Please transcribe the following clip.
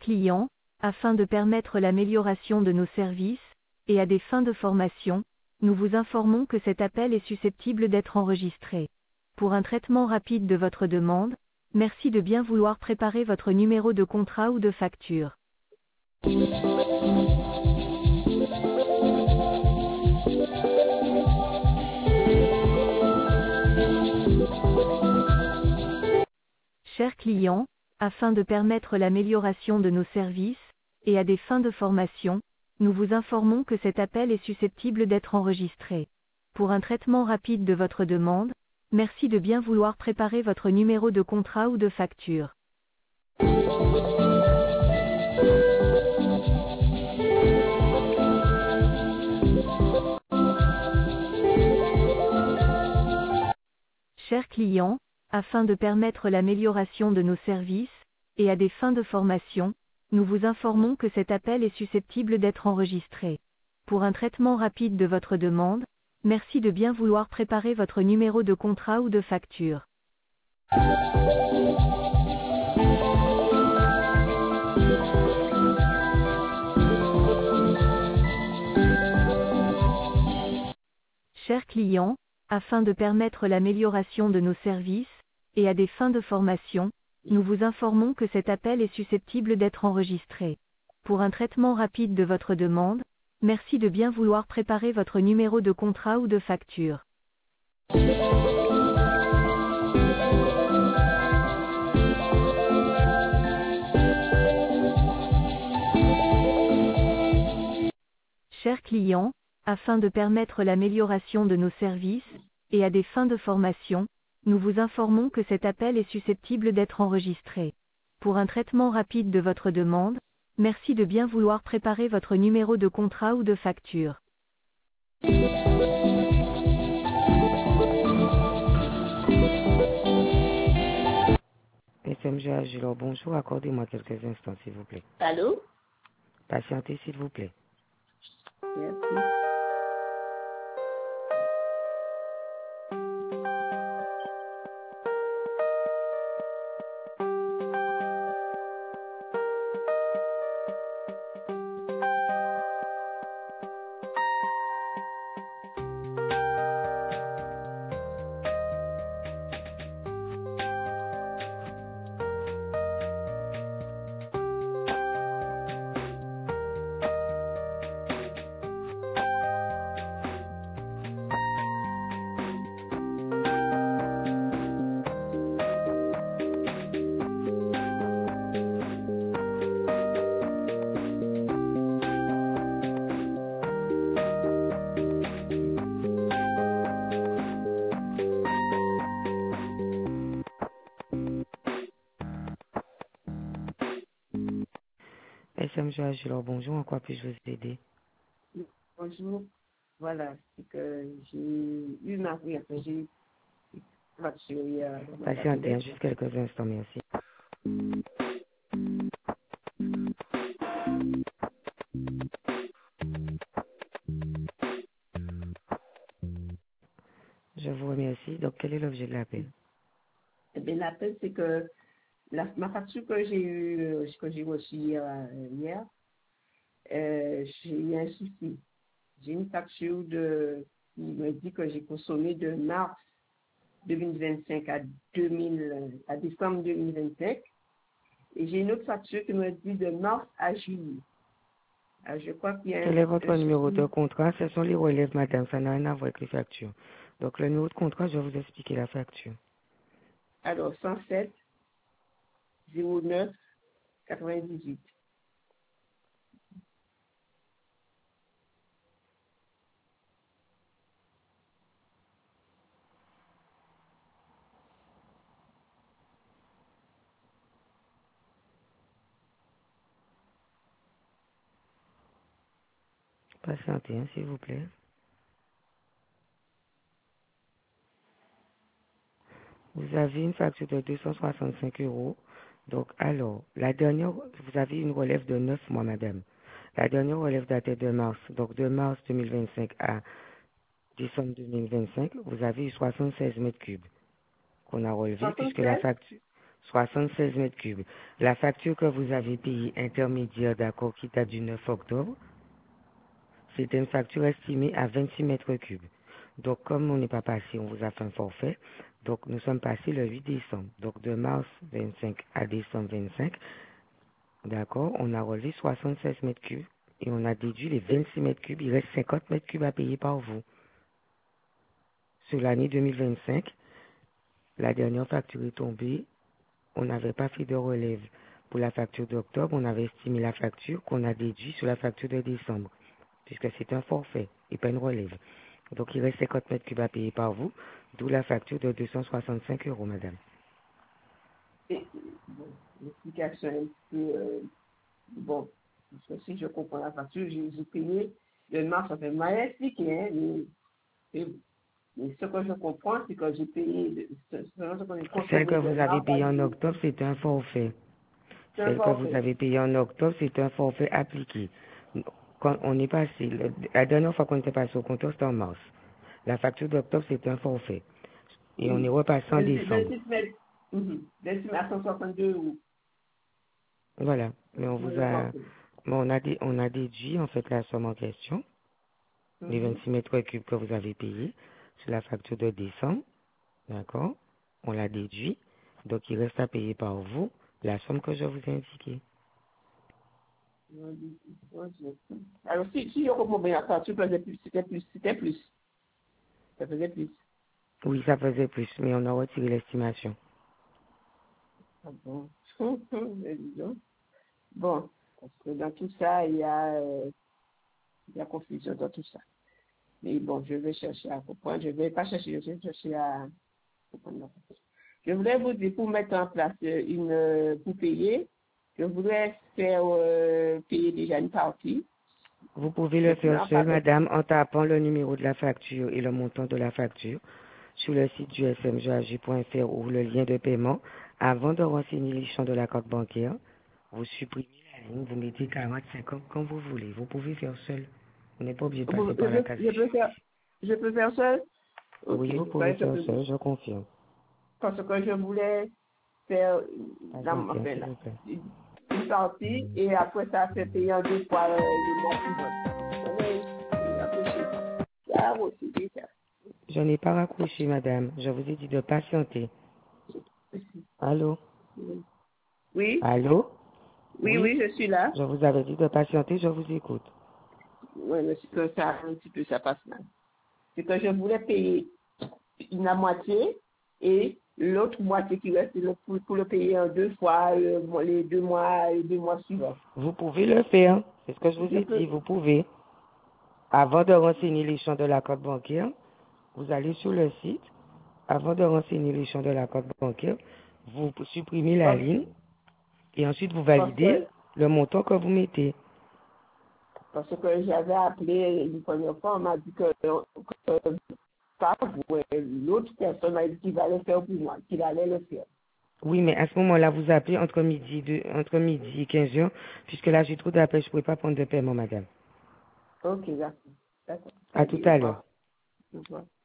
client, afin de permettre l'amélioration de nos services, et à des fins de formation, nous vous informons que cet appel est susceptible d'être enregistré. Pour un traitement rapide de votre demande, merci de bien vouloir préparer votre numéro de contrat ou de facture. Chers clients, afin de permettre l'amélioration de nos services, et à des fins de formation, nous vous informons que cet appel est susceptible d'être enregistré. Pour un traitement rapide de votre demande, merci de bien vouloir préparer votre numéro de contrat ou de facture. Chers clients, afin de permettre l'amélioration de nos services, et à des fins de formation, nous vous informons que cet appel est susceptible d'être enregistré. Pour un traitement rapide de votre demande, merci de bien vouloir préparer votre numéro de contrat ou de facture. Chers clients, afin de permettre l'amélioration de nos services, et à des fins de formation, nous vous informons que cet appel est susceptible d'être enregistré. Pour un traitement rapide de votre demande, merci de bien vouloir préparer votre numéro de contrat ou de facture. Chers clients, afin de permettre l'amélioration de nos services, et à des fins de formation, nous vous informons que cet appel est susceptible d'être enregistré. Pour un traitement rapide de votre demande, merci de bien vouloir préparer votre numéro de contrat ou de facture. SMG Agilor, bonjour, accordez-moi quelques instants s'il vous plaît. Allô? Patientez s'il vous plaît. Merci. SMG Agilor, bonjour, en quoi puis-je vous aider? Bonjour. Voilà, c'est que j'ai eu ma j'ai eu facture hier. Patientez juste quelques instants, merci. Je vous remercie. Donc, quel est l'objet de l'appel? Eh bien, l'appel, c'est que ma facture que j'ai eue, que j'ai reçue hier, j'ai eu un souci. J'ai une facture qui me dit que j'ai consommé de mars 2025 à décembre 2025. Et j'ai une autre facture qui me dit de mars à juillet. Alors, je crois qu'il y a Quel est votre numéro souci. de contrat? Ce sont les relèves, madame. Ça n'a rien à voir avec les factures. Donc, le numéro de contrat, je vais vous expliquer la facture. Alors, 107 09 98. Patientez, hein, s'il vous plaît. Vous avez une facture de 265 euros. Donc, alors, la dernière, vous avez une relève de 9 mois, madame. La dernière relève datait de mars. Donc, de mars 2025 à décembre 2025, vous avez eu 76 mètres cubes qu'on a relevé puisque la 76? facture, 76 mètres cubes. La facture que vous avez payée intermédiaire, d'accord, qui date du 9 octobre, c'était une facture estimée à 26 mètres cubes. Donc, comme on n'est pas passé, on vous a fait un forfait. Donc, nous sommes passés le 8 décembre. Donc, de mars 25 à décembre 25, d'accord, on a relevé 76 mètres cubes et on a déduit les 26 mètres cubes. Il reste 50 mètres cubes à payer par vous. Sur l'année 2025, la dernière facture est tombée. On n'avait pas fait de relève pour la facture d'octobre. On avait estimé la facture qu'on a déduit sur la facture de décembre, puisque c'est un forfait et pas une relève. Donc, il reste 50 mètres cubes à payer par vous, d'où la facture de 265 euros, madame. Et, bon, l'explication est un peu, bon, parce que si je comprends la facture, j'ai payé le mars, ça fait mal expliqué, hein, mais ce que je comprends, c'est que j'ai payé, Celle que vous avez payée en octobre, c'est un forfait. Celle que vous avez payée en octobre, c'est un forfait appliqué. Quand on est passé, la dernière fois qu'on était passé au compteur, c'était en mars. La facture d'octobre, c'est un forfait. Et on est repassé en décembre. 26 à 162 euros. Voilà. Mais on vous a, mais on a déduit, en fait, la somme en question, les 26 mètres cubes que vous avez payés sur la facture de décembre. D'accord? On l'a déduit. Donc, il reste à payer par vous la somme que je vous ai indiquée. Alors, si je comprends bien la facture, c'était plus. Ça faisait plus. Oui, ça faisait plus, mais on a retiré l'estimation. Ah bon. Mais dis donc. Bon, parce que dans tout ça, il y a confusion dans tout ça. Mais bon, je vais chercher à comprendre. Je ne vais pas chercher, je vais chercher à comprendre. Je voulais vous dire, pour mettre en place pour payer, je voudrais faire payer déjà une partie. Vous pouvez le faire seul, madame, en tapant le numéro de la facture et le montant de la facture sur le site du smgag.fr ou le lien de paiement. Avant de renseigner les champs de la carte bancaire, vous supprimez la ligne, vous mettez 45 ans comme vous voulez. Vous pouvez faire seul. Vous n'êtes pas obligé de passer par la case. Je peux faire seul? Oui, vous pouvez faire seul, je confirme. Parce que je voulais faire une partie et après ça fait payer en 2 fois le mois suivant. Je n'ai pas raccroché, madame. Je vous ai dit de patienter. Allô? Oui? Allô? Oui, je suis là. Je vous avais dit de patienter, je vous écoute. Oui, mais c'est que ça, un petit peu, ça passe mal. C'est que je voulais payer la moitié et l'autre moitié qui reste pour le payer en 2 fois les 2 mois suivants. Vous pouvez le faire. C'est ce que je vous ai dit. Vous pouvez. Avant de renseigner les champs de la carte bancaire, vous allez sur le site. Avant de renseigner les champs de la carte bancaire, vous supprimez la ligne et ensuite vous validez le montant que vous mettez. Parce que j'avais appelé une première fois, on m'a dit que pas vous, l'autre personne m'a dit qu'il allait le faire pour moi, qu'il allait le faire. Oui, mais à ce moment-là, vous appelez entre midi et 15 heures, puisque là, j'ai trop d'appels, je ne pourrais pas prendre de paiement, madame. Ok, d'accord. À tout à l'heure. Au revoir.